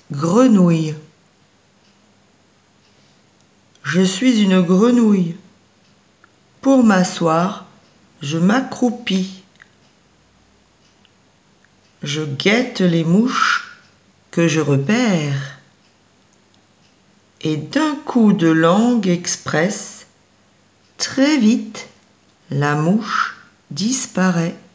Grenouille. Je suis une grenouille. Pour m'asseoir, je m'accroupis. Je guette les mouches que je repère. Et d'un coup de langue express, très vite, la mouche disparaît.